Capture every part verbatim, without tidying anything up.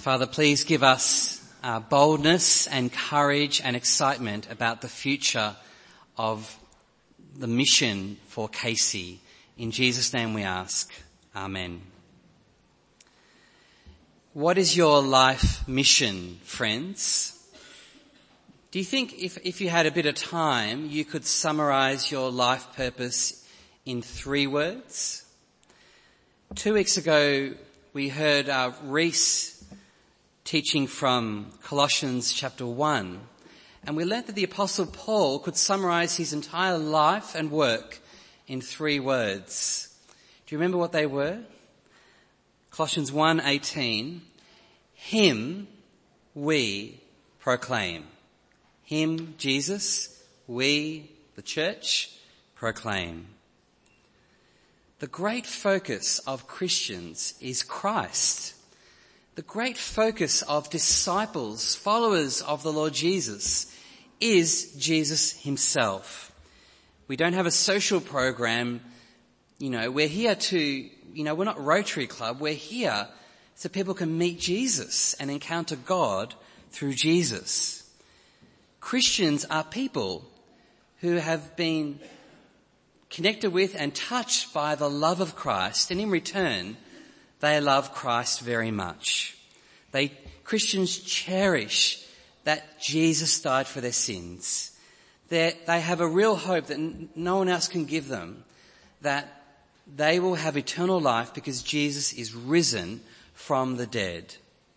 Father, please give us uh, boldness and courage and excitement about the future of the mission for Casey. In Jesus' name we ask. Amen. What is your life mission, friends? Do you think if, if you had a bit of time, you could summarize your life purpose in three words? Two weeks ago, we heard uh, Reese teaching from Colossians chapter one, and we learnt that the Apostle Paul could summarize his entire life and work in three words. Do you remember what they were? Colossians one eighteen, him we proclaim. Him, Jesus, we, the church, proclaim. The great focus of Christians is Christ. The great focus of disciples, followers of the Lord Jesus, is Jesus himself. We don't have a social program, you know, we're here to, you know, we're not Rotary Club, we're here so people can meet Jesus and encounter God through Jesus. Christians are people who have been connected with and touched by the love of Christ, and in return, they love Christ very much. They, Christians cherish that Jesus died for their sins. They're, they have a real hope that n- no one else can give them, that they will have eternal life because Jesus is risen from the dead.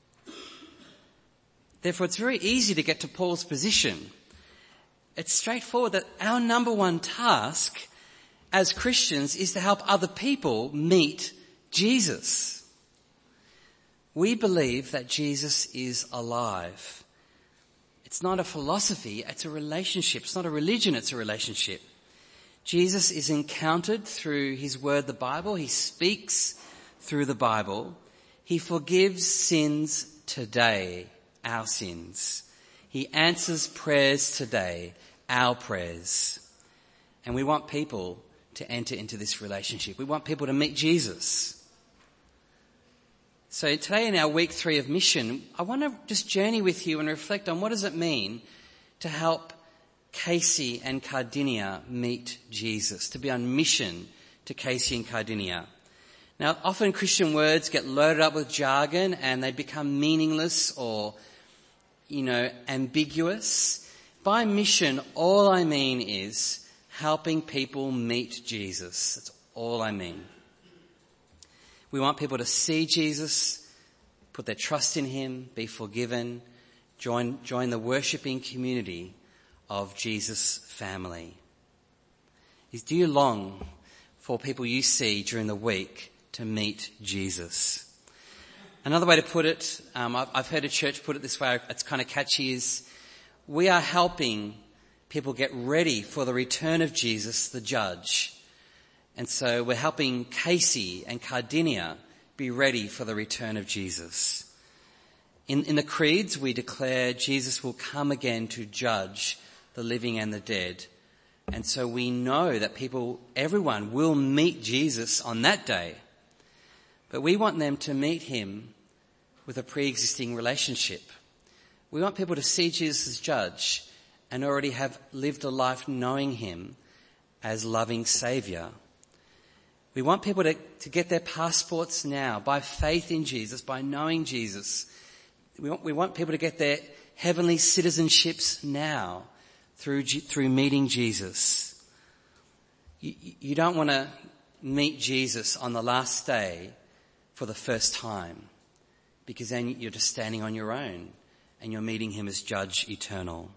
Therefore, it's very easy to get to Paul's position. It's straightforward that our number one task as Christians is to help other people meet Jesus. We believe that Jesus is alive. It's not a philosophy, it's a relationship. It's not a religion, it's a relationship. Jesus is encountered through his word, the Bible. He speaks through the Bible. He forgives sins today, our sins. He answers prayers today, our prayers. And we want people to enter into this relationship. We want people to meet Jesus. So today in our week three of mission, I want to just journey with you and reflect on what does it mean to help Casey and Cardinia meet Jesus, to be on mission to Casey and Cardinia. Now, often Christian words get loaded up with jargon and they become meaningless or, you know, ambiguous. By mission, all I mean is helping people meet Jesus. That's all I mean. We want people to see Jesus, put their trust in him, be forgiven, join, join the worshipping community of Jesus' family. Do you long for people you see during the week to meet Jesus? Another way to put it, um, I've, I've heard a church put it this way, it's kind of catchy, is we are helping people get ready for the return of Jesus, the judge. And so we're helping Casey and Cardinia be ready for the return of Jesus. In, in the creeds, we declare Jesus will come again to judge the living and the dead. And so we know that people, everyone will meet Jesus on that day. But we want them to meet him with a pre-existing relationship. We want people to see Jesus as judge and already have lived a life knowing him as loving Saviour. We want people to, to get their passports now by faith in Jesus, by knowing Jesus. We want, we want people to get their heavenly citizenships now through, through meeting Jesus. You, you don't want to meet Jesus on the last day for the first time, because then you're just standing on your own and you're meeting him as Judge Eternal.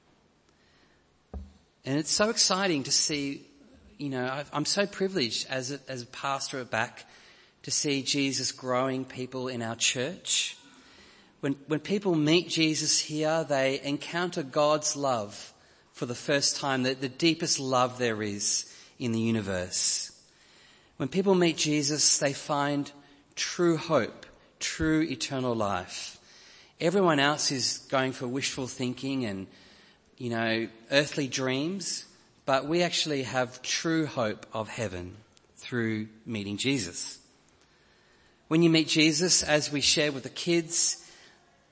And it's so exciting to see. You know, I'm so privileged as a, as a pastor at Back to see Jesus growing people in our church. When, when people meet Jesus here, they encounter God's love for the first time, the, the deepest love there is in the universe. When people meet Jesus, they find true hope, true eternal life. Everyone else is going for wishful thinking and, you know, earthly dreams. But we actually have true hope of heaven through meeting Jesus. When you meet Jesus, as we share with the kids,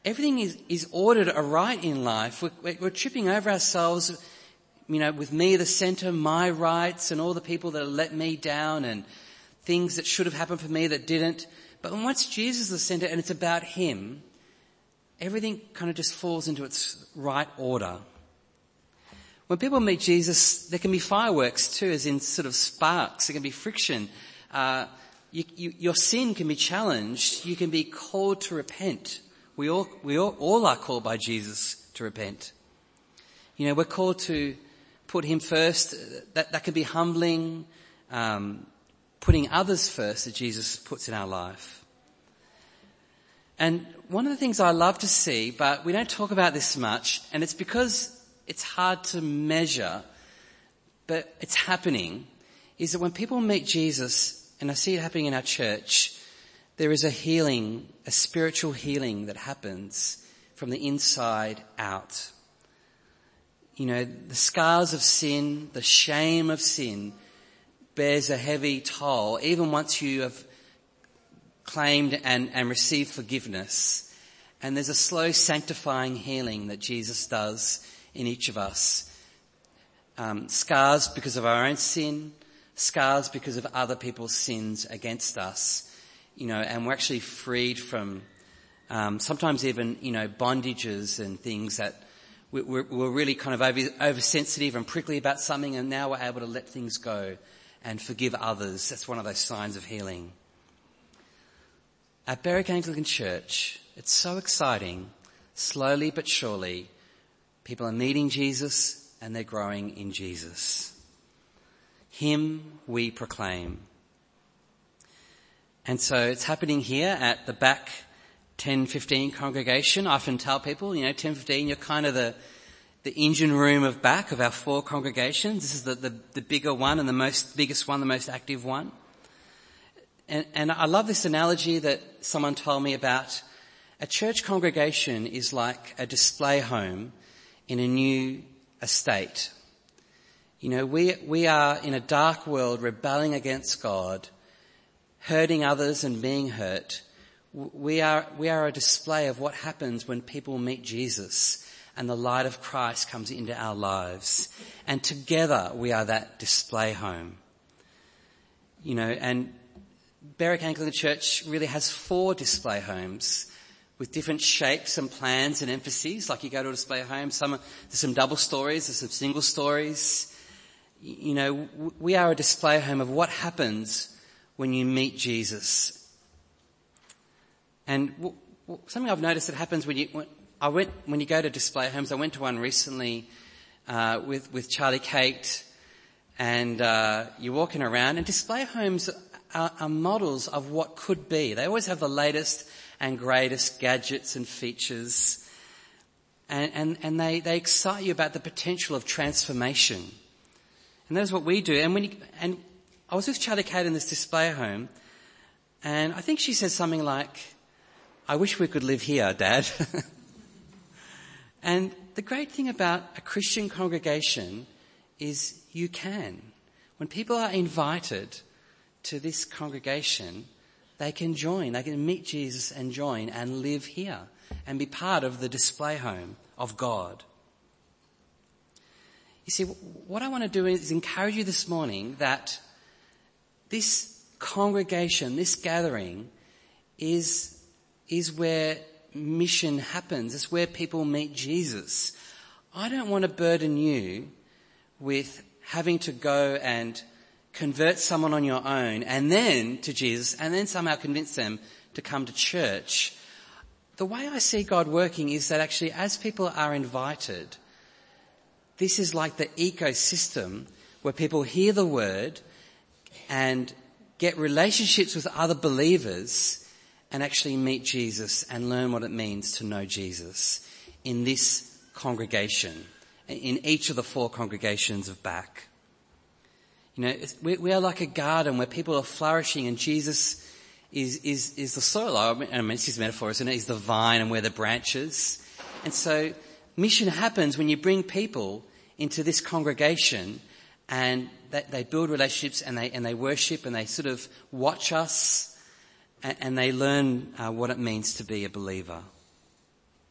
everything is, is ordered aright in life. We're, we're tripping over ourselves, you know, with me the centre, my rights and all the people that let me down and things that should have happened for me that didn't. But once Jesus is the centre and it's about him, everything kind of just falls into its right order. When people meet Jesus, there can be fireworks too, as in sort of sparks. There can be friction. Uh, you, you, your sin can be challenged. You can be called to repent. We all, we all, all are called by Jesus to repent. You know, we're called to put him first. That, that can be humbling, um, putting others first that Jesus puts in our life. And one of the things I love to see, but we don't talk about this much, and it's because it's hard to measure, but it's happening, is that when people meet Jesus, and I see it happening in our church, there is a healing, a spiritual healing that happens from the inside out. You know, the scars of sin, the shame of sin bears a heavy toll, even once you have claimed and, and received forgiveness. And there's a slow sanctifying healing that Jesus does in each of us. Um, scars because of our own sin, scars because of other people's sins against us, you know, and we're actually freed from um, sometimes even, you know, bondages and things that we, we're, we're really kind of over, oversensitive and prickly about something, and now we're able to let things go and forgive others. That's one of those signs of healing. At Berwick Anglican Church, it's so exciting. Slowly but surely, people are meeting Jesus and they're growing in Jesus. Him we proclaim. And so it's happening here at the back ten fifteen congregation. I often tell people, you know, ten fifteen, you're kind of the, the engine room of back of our four congregations. This is the, the, the bigger one and the most biggest one, the most active one. And, and I love this analogy that someone told me about. A church congregation is like a display home in a new estate. You know, we, we are in a dark world rebelling against God, hurting others and being hurt. We are, we are a display of what happens when people meet Jesus and the light of Christ comes into our lives. And together we are that display home. You know, and Berwick Anglican Church really has four display homes with different shapes and plans and emphases. Like you go to a display home, some, there's some double stories, there's some single stories. You know, we are a display home of what happens when you meet Jesus. And w- w- something I've noticed that happens when you, when I went, when you go to display homes, I went to one recently, uh, with, with Charlie Kate, and, uh, you're walking around, and display homes are, are models of what could be. They always have the latest and greatest gadgets and features. And, and, and they, they excite you about the potential of transformation. And that's what we do. And when you, and I was with Charlie Kate in this display home, and I think she said something like, "I wish we could live here, Dad." And the great thing about a Christian congregation is you can. When people are invited to this congregation, they can join, they can meet Jesus and join and live here and be part of the display home of God. You see, what I want to do is encourage you this morning that this congregation, this gathering is, is where mission happens. It's where people meet Jesus. I don't want to burden you with having to go and convert someone on your own and then to Jesus and then somehow convince them to come to church. The way I see God working is that actually as people are invited, this is like the ecosystem where people hear the word and get relationships with other believers and actually meet Jesus and learn what it means to know Jesus in this congregation, in each of the four congregations of back. You know, we, we are like a garden where people are flourishing and Jesus is, is, is the soil. I mean, it's his metaphor, isn't it? He's the vine and we're the branches. And so mission happens when you bring people into this congregation and they, they build relationships and they, and they worship and they sort of watch us and, and they learn uh, what it means to be a believer.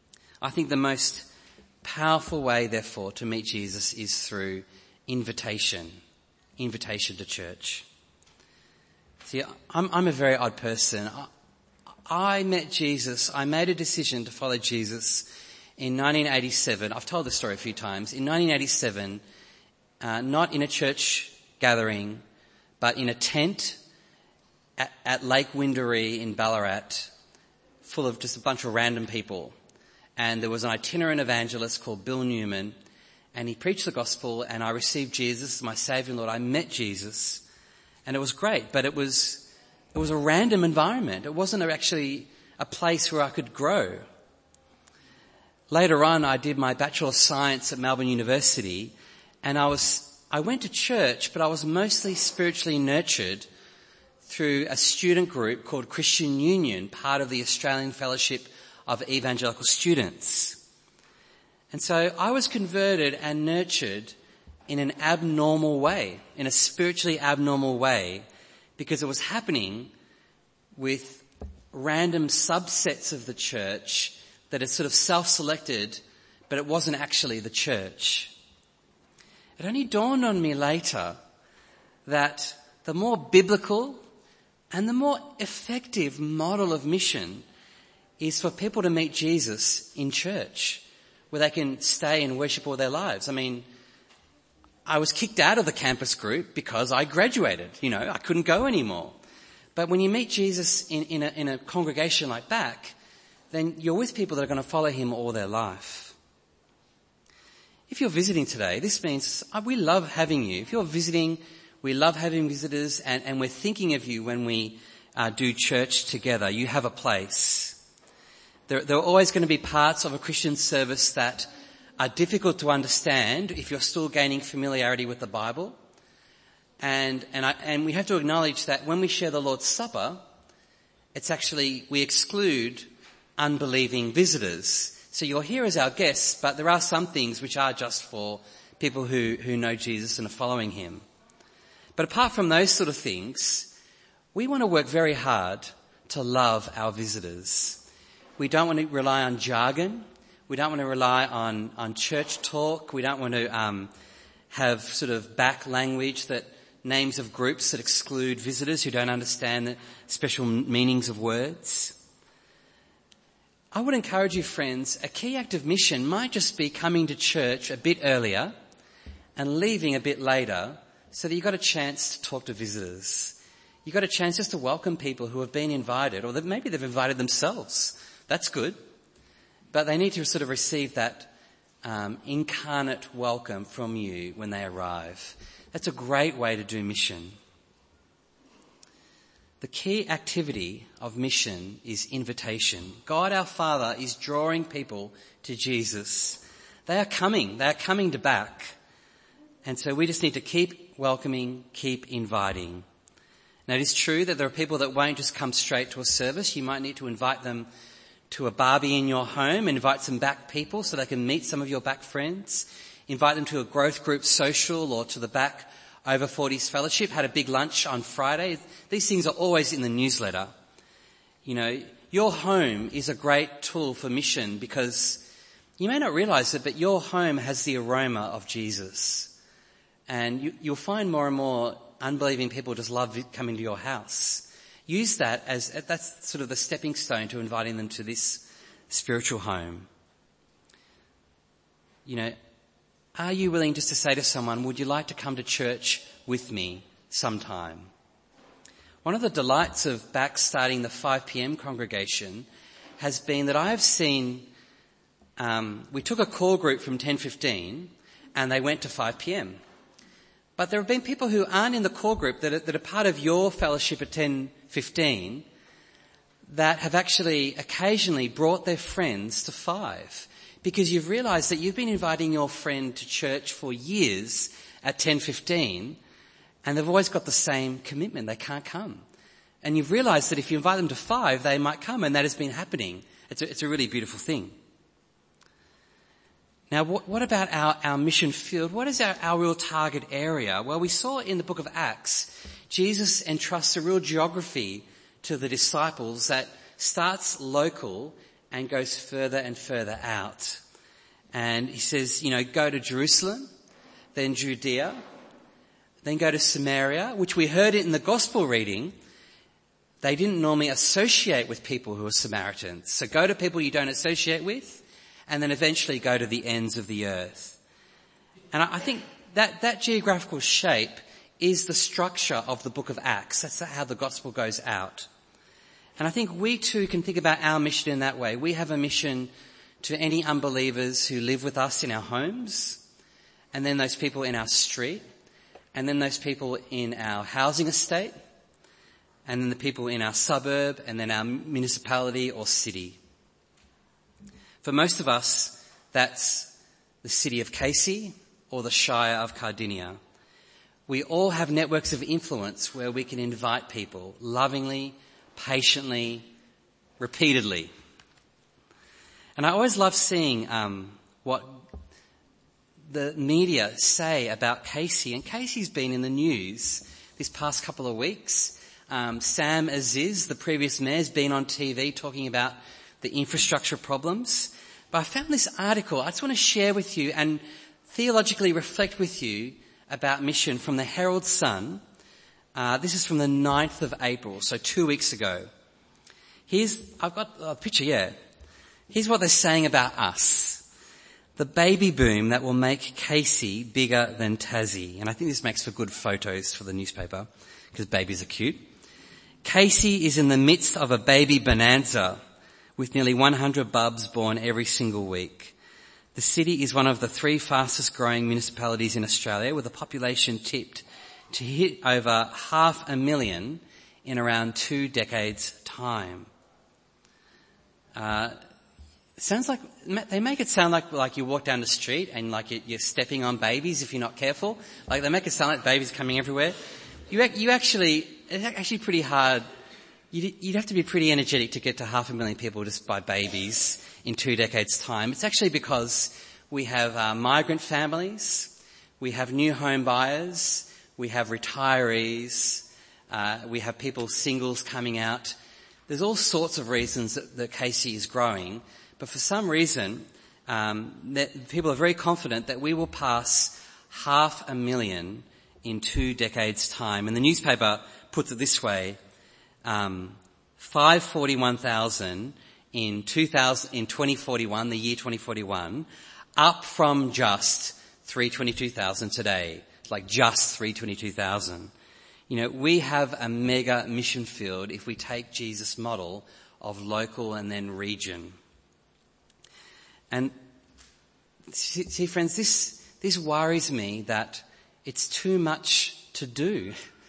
I think the most powerful way, therefore, to meet Jesus is through invitation, invitation to church. See, I'm, I'm a very odd person. I, I met Jesus, I made a decision to follow Jesus in nineteen eighty-seven. I've told this story a few times. In nineteen eighty-seven, uh, not in a church gathering, but in a tent at, at Lake Windaree in Ballarat, full of just a bunch of random people. And there was an itinerant evangelist called Bill Newman, and he preached the gospel, and I received Jesus as my Saviour and Lord. I met Jesus, and it was great, but it was it was a random environment. It wasn't actually a place where I could grow. Later on, I did my Bachelor of Science at Melbourne University, and I was I went to church, but I was mostly spiritually nurtured through a student group called Christian Union, part of the Australian Fellowship of Evangelical Students. And so I was converted and nurtured in an abnormal way, in a spiritually abnormal way, because it was happening with random subsets of the church that had sort of self-selected, but it wasn't actually the church. It only dawned on me later that the more biblical and the more effective model of mission is for people to meet Jesus in church, where they can stay and worship all their lives. I mean, I was kicked out of the campus group because I graduated. You know, I couldn't go anymore. But when you meet Jesus in, in, a, in a congregation like that, then you're with people that are going to follow him all their life. If you're visiting today, this means we love having you. If you're visiting, we love having visitors, and, and we're thinking of you when we uh, do church together. You have a place. There, there are always going to be parts of a Christian service that are difficult to understand if you're still gaining familiarity with the Bible. And, and, I, and we have to acknowledge that when we share the Lord's Supper, it's actually, we exclude unbelieving visitors. So you're here as our guests, but there are some things which are just for people who, who know Jesus and are following him. But apart from those sort of things, we want to work very hard to love our visitors. We don't want to rely on jargon. We don't want to rely on, on church talk. We don't want to um, have sort of back language that names of groups that exclude visitors who don't understand the special meanings of words. I would encourage you, friends, a key act of mission might just be coming to church a bit earlier and leaving a bit later so that you've got a chance to talk to visitors. You've got a chance just to welcome people who have been invited, or that maybe they've invited themselves. That's good. But they need to sort of receive that um, incarnate welcome from you when they arrive. That's a great way to do mission. The key activity of mission is invitation. God our Father is drawing people to Jesus. They are coming. They are coming to back. And so we just need to keep welcoming, keep inviting. Now, it is true that there are people that won't just come straight to a service. You might need to invite them to a barbie in your home, invite some back people so they can meet some of your back friends. Invite them to a growth group social or to the back Over forties Fellowship. Had a big lunch on Friday. These things are always in the newsletter. You know, your home is a great tool for mission because you may not realise it, but your home has the aroma of Jesus. And you, you'll find more and more unbelieving people just love coming to your house. Use that as, that's sort of the stepping stone to inviting them to this spiritual home. You know, are you willing just to say to someone, would you like to come to church with me sometime? One of the delights of back starting the five p.m. congregation has been that I have seen, um, we took a core group from ten fifteen and they went to five p.m. But there have been people who aren't in the core group that are, that are part of your fellowship at ten fifteen that have actually occasionally brought their friends to five, because you've realised that you've been inviting your friend to church for years at ten fifteen and they've always got the same commitment. They can't come. And you've realised that if you invite them to five, they might come, and that has been happening. It's a, it's a really beautiful thing. Now, what, what about our, our mission field? What is our, our real target area? Well, we saw in the book of Acts, Jesus entrusts a real geography to the disciples that starts local and goes further and further out. And he says, you know, go to Jerusalem, then Judea, then go to Samaria, which we heard it in the gospel reading. They didn't normally associate with people who are Samaritans. So go to people you don't associate with, and then eventually go to the ends of the earth. And I think that, that geographical shape is the structure of the book of Acts. That's how the gospel goes out. And I think we too can think about our mission in that way. We have a mission to any unbelievers who live with us in our homes, and then those people in our street, and then those people in our housing estate, and then the people in our suburb, and then our municipality or city. For most of us, that's the city of Casey or the Shire of Cardinia. We all have networks of influence where we can invite people lovingly, patiently, repeatedly. And I always love seeing um, what the media say about Casey. And Casey's been in the news this past couple of weeks. Um, Sam Aziz, the previous mayor, has been on T V talking about the infrastructure problems. But I found this article I just want to share with you and theologically reflect with you about mission from the Herald Sun. Uh, this is from the ninth of April, so two weeks ago. Here's, I've got a picture, yeah. Here's what they're saying about us. The baby boom that will make Casey bigger than Tassie. And I think this makes for good photos for the newspaper, because babies are cute. Casey is in the midst of a baby bonanza, with nearly one hundred bubs born every single week. The city is one of the three fastest growing municipalities in Australia, with a population tipped to hit over half a million in around two decades' time. Uh, sounds like, they make it sound like, like you walk down the street and like you're stepping on babies if you're not careful. Like they make it sound like babies coming everywhere. You, you actually, it's actually pretty hard. You'd, you'd have to be pretty energetic to get to half a million people just by babies in two decades' time. It's actually because we have uh, migrant families, we have new home buyers, we have retirees, uh, we have people, singles coming out. There's all sorts of reasons that, that Casey is growing, but for some reason, um, that people are very confident that we will pass half a million in two decades' time. And the newspaper puts it this way: um, five hundred forty-one thousand in two thousand in twenty forty-one, the year twenty forty-one, up from just three hundred twenty-two thousand today. Like just three hundred twenty-two thousand. You know, we have a mega mission field if we take Jesus' model of local and then region. And see, see friends, this, this worries me that it's too much to do.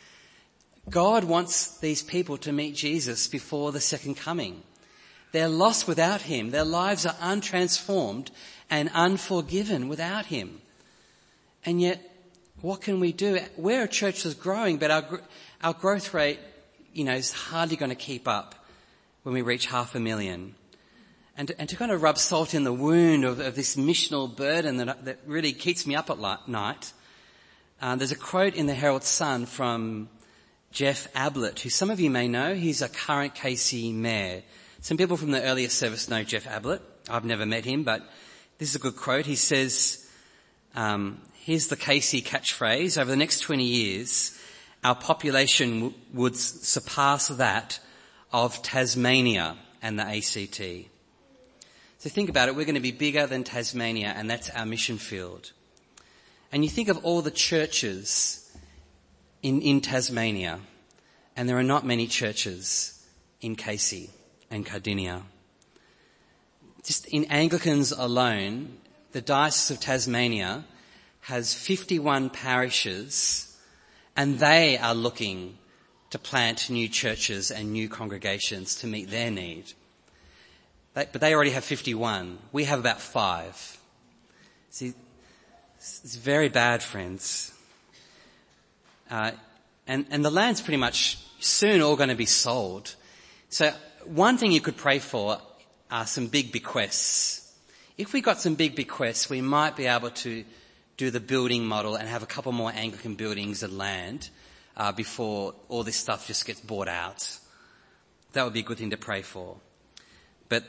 God wants these people to meet Jesus before the second coming. They're lost without him. Their lives are untransformed and unforgiven without him. And yet, what can we do? We're a church that's growing, but our our growth rate, you know, is hardly going to keep up when we reach half a million. And to, and to kind of rub salt in the wound of, of this missional burden that, that really keeps me up at night, uh, there's a quote in the Herald Sun from Jeff Ablett, who some of you may know. He's a current Casey mayor. Some people from the earlier service know Jeff Ablett. I've never met him, but this is a good quote. He says, um, here's the Casey catchphrase: over the next twenty years, our population w- would surpass that of Tasmania and the A C T. So think about it, we're going to be bigger than Tasmania, and that's our mission field. And you think of all the churches in, in Tasmania, and there are not many churches in Casey and Cardinia. Just in Anglicans alone, the Diocese of Tasmania has fifty-one parishes, and they are looking to plant new churches and new congregations to meet their need. They, but they already have fifty-one. We have about five. See, it's very bad, friends. Uh, and, and the land's pretty much soon all going to be sold. So one thing you could pray for are some big bequests. If we got some big bequests, we might be able to do the building model and have a couple more Anglican buildings and land uh, before all this stuff just gets bought out. That would be a good thing to pray for. But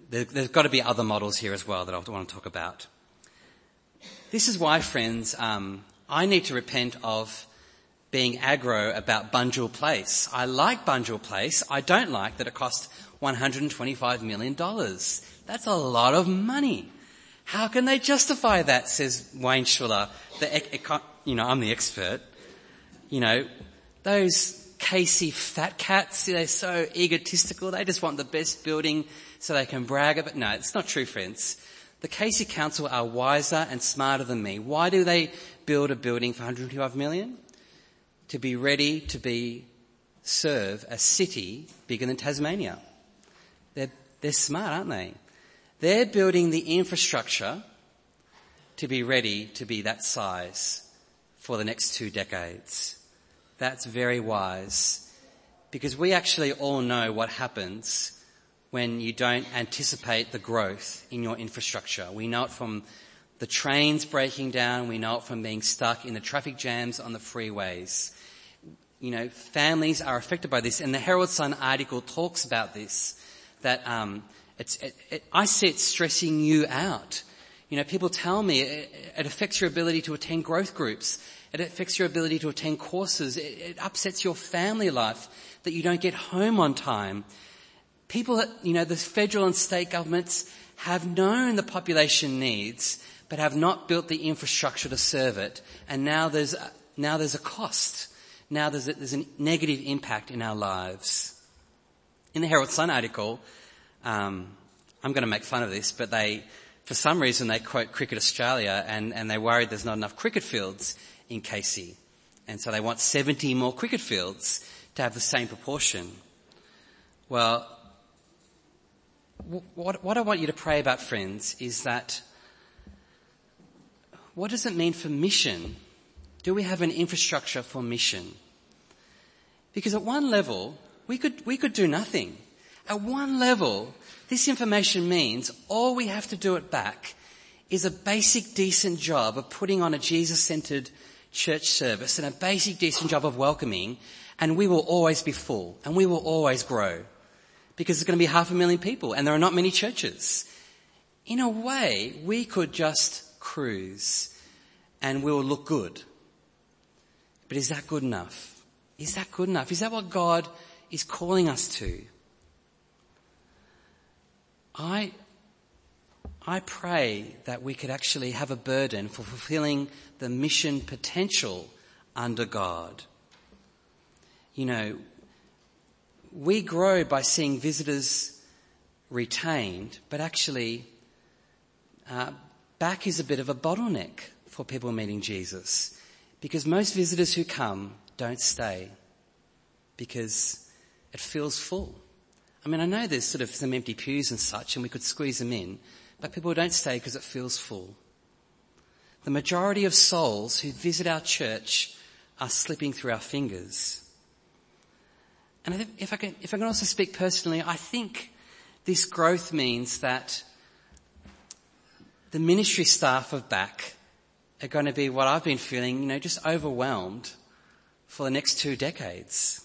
there, there's got to be other models here as well that I want to talk about. This is why, friends, um, I need to repent of being aggro about Bunjil Place. I like Bunjil Place. I don't like that it cost one hundred twenty-five million dollars. That's a lot of money. How can they justify that, says Wayne Schuller. The, you know, I'm the expert. You know, those Casey fat cats, they're so egotistical. They just want the best building so they can brag about it. No, it's not true, friends. The Casey Council are wiser and smarter than me. Why do they build a building for one hundred twenty-five million dollars? To be ready to be serve a city bigger than Tasmania. They're, they're smart, aren't they? They're building the infrastructure to be ready to be that size for the next two decades. That's very wise, because we actually all know what happens when you don't anticipate the growth in your infrastructure. We know it from the trains breaking down. We know it from being stuck in the traffic jams on the freeways. You know, families are affected by this, and the Herald Sun article talks about this, that um, it's, it, it, I see it stressing you out. You know, people tell me it, it affects your ability to attend growth groups. It affects your ability to attend courses. It, it upsets your family life that you don't get home on time. People, you know, the federal and state governments have known the population needs, but have not built the infrastructure to serve it. And now there's a, now there's a cost. Now there's a, there's a negative impact in our lives. In the Herald Sun article, um, I'm going to make fun of this, but they, for some reason, they quote Cricket Australia, and, and they're worried there's not enough cricket fields in Casey. And so they want seventy more cricket fields to have the same proportion. Well, what, what I want you to pray about, friends, is that what does it mean for mission? Do we have an infrastructure for mission? Because at one level, we could, we could do nothing. At one level, this information means all we have to do it back is a basic decent job of putting on a Jesus-centered church service and a basic decent job of welcoming, and we will always be full and we will always grow, because there's going to be half a million people and there are not many churches. In a way, we could just cruise and we will look good. But is that good enough? Is that good enough? Is that what God is calling us to? I, I pray that we could actually have a burden for fulfilling the mission potential under God. You know, we grow by seeing visitors retained, but actually uh, back is a bit of a bottleneck for people meeting Jesus. Because most visitors who come don't stay because it feels full. I mean, I know there's sort of some empty pews and such, and we could squeeze them in, but people don't stay because it feels full. The majority of souls who visit our church are slipping through our fingers. And if I can, if I can also speak personally, I think this growth means that the ministry staff of B A C are going to be what I've been feeling, you know, just overwhelmed for the next two decades.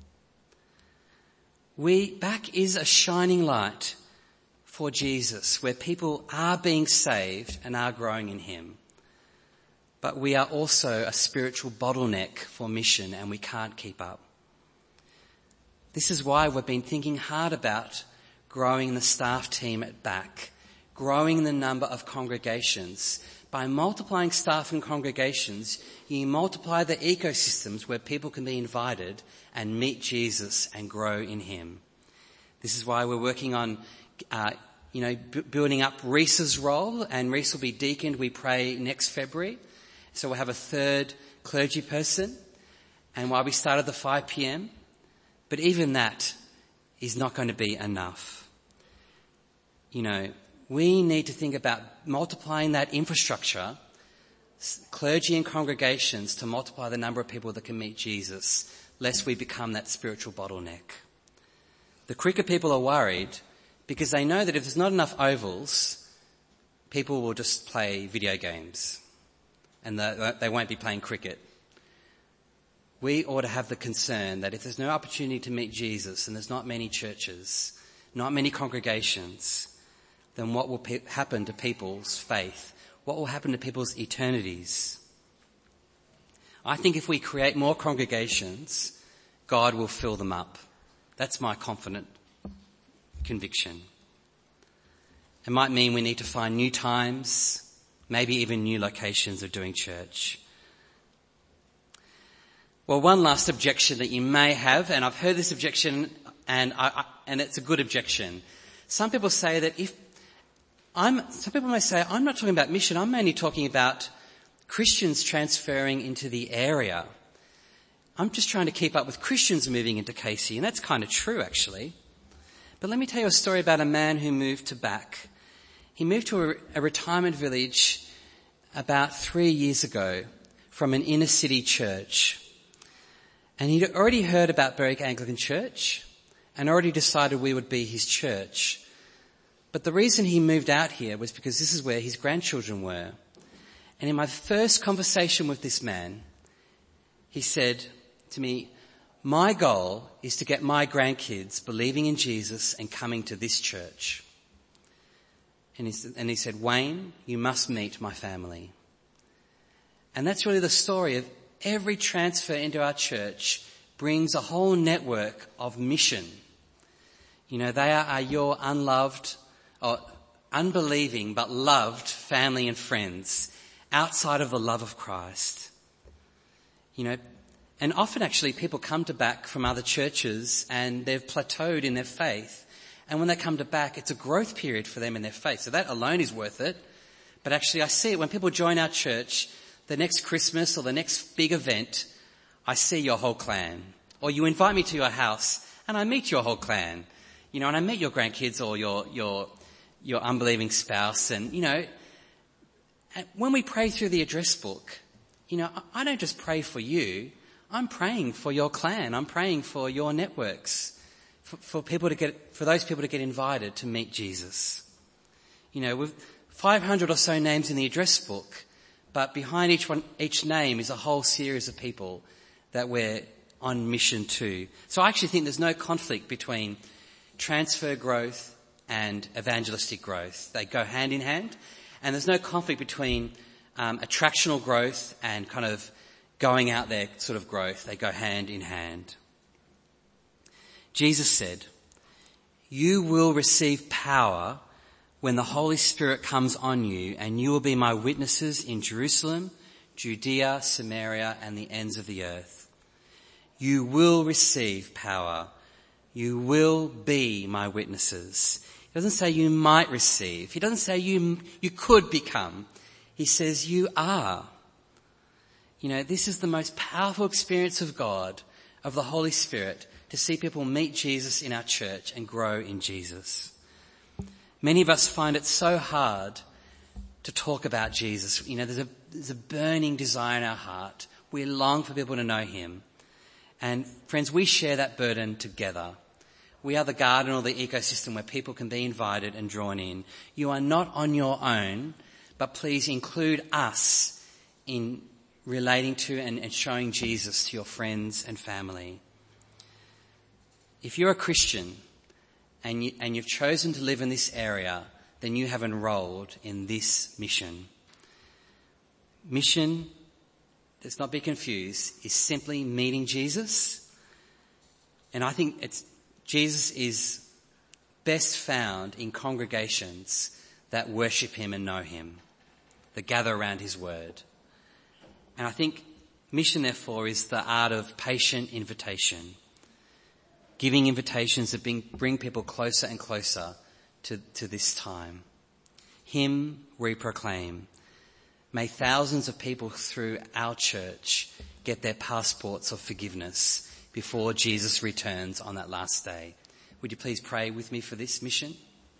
We, B A C is a shining light for Jesus, where people are being saved and are growing in him. But we are also a spiritual bottleneck for mission, and we can't keep up. This is why we've been thinking hard about growing the staff team at B A C, growing the number of congregations. By multiplying staff and congregations, you multiply the ecosystems where people can be invited and meet Jesus and grow in him. This is why we're working on, uh, you know, b- building up Reese's role, and Reese will be deaconed, we pray, next February. So we'll have a third clergy person. And while we start at the five p.m, but even that is not going to be enough. You know, we need to think about multiplying that infrastructure, clergy and congregations, to multiply the number of people that can meet Jesus, lest we become that spiritual bottleneck. The cricket people are worried because they know that if there's not enough ovals, people will just play video games and they won't be playing cricket. We ought to have the concern that if there's no opportunity to meet Jesus and there's not many churches, not many congregations, then what will pe- happen to people's faith? What will happen to people's eternities? I think if we create more congregations, God will fill them up. That's my confident conviction. It might mean we need to find new times, maybe even new locations of doing church. Well, one last objection that you may have, and I've heard this objection, and I, I, and it's a good objection. Some people say that if I'm, some people may say, I'm not talking about mission, I'm mainly talking about Christians transferring into the area. I'm just trying to keep up with Christians moving into Casey, and that's kind of true actually. But let me tell you a story about a man who moved to Back. He moved to a, a retirement village about three years ago from an inner city church. And he'd already heard about Berwick Anglican Church and already decided we would be his church. But the reason he moved out here was because this is where his grandchildren were. And in my first conversation with this man, he said to me, my goal is to get my grandkids believing in Jesus and coming to this church. And he, and he said, Wayne, you must meet my family. And that's really the story of every transfer into our church brings a whole network of mission. You know, they are, are your unloved, or unbelieving but loved family and friends outside of the love of Christ. You know, and often actually people come to Back from other churches and they've plateaued in their faith. And when they come to Back, it's a growth period for them in their faith. So that alone is worth it. But actually I see it when people join our church, the next Christmas or the next big event, I see your whole clan. Or you invite me to your house and I meet your whole clan. You know, and I meet your grandkids or your, your, your unbelieving spouse. And, you know, when we pray through the address book, you know, I don't just pray for you. I'm praying for your clan. I'm praying for your networks, for, for people to get, for those people to get invited to meet Jesus. You know, with five hundred or so names in the address book, but behind each one, each name is a whole series of people that we're on mission to. So I actually think there's no conflict between transfer growth and evangelistic growth. They go hand in hand. And there's no conflict between um, attractional growth and kind of going out there sort of growth. They go hand in hand. Jesus said, you will receive power when the Holy Spirit comes on you, and you will be my witnesses in Jerusalem, Judea, Samaria, and the ends of the earth. You will receive power. You will be my witnesses. He doesn't say you might receive. He doesn't say you, you could become. He says you are. You know, this is the most powerful experience of God, of the Holy Spirit, to see people meet Jesus in our church and grow in Jesus. Many of us find it so hard to talk about Jesus. You know, there's a, there's a burning desire in our heart. We long for people to know him. And friends, we share that burden together. We are the garden or the ecosystem where people can be invited and drawn in. You are not on your own, but please include us in relating to and, and showing Jesus to your friends and family. If you're a Christian and, you, and you've chosen to live in this area, then you have enrolled in this mission. Mission, let's not be confused, is simply meeting Jesus. And I think it's Jesus is best found in congregations that worship him and know him, that gather around his word. And I think mission, therefore, is the art of patient invitation, giving invitations that bring, bring people closer and closer to, to this time. Him we proclaim. May thousands of people through our church get their passports of forgiveness before Jesus returns on that last day. Would you please pray with me for this mission?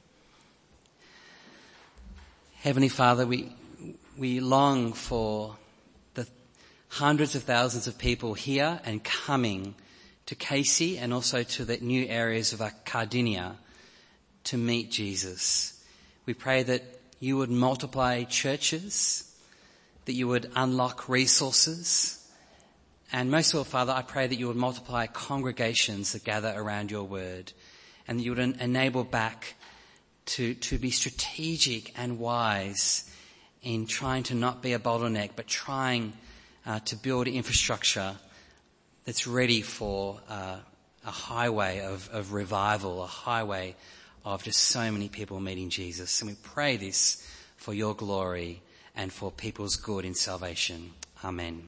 Heavenly Father, we we long for the hundreds of thousands of people here and coming to Casey and also to the new areas of Cardinia to meet Jesus. We pray that you would multiply churches, that you would unlock resources, and most of all, Father, I pray that you would multiply congregations that gather around your word, and that you would enable Back to, to be strategic and wise in trying to not be a bottleneck, but trying uh, to build infrastructure that's ready for uh, a highway of, of revival, a highway of just so many people meeting Jesus. And we pray this for your glory and for people's good in salvation. Amen.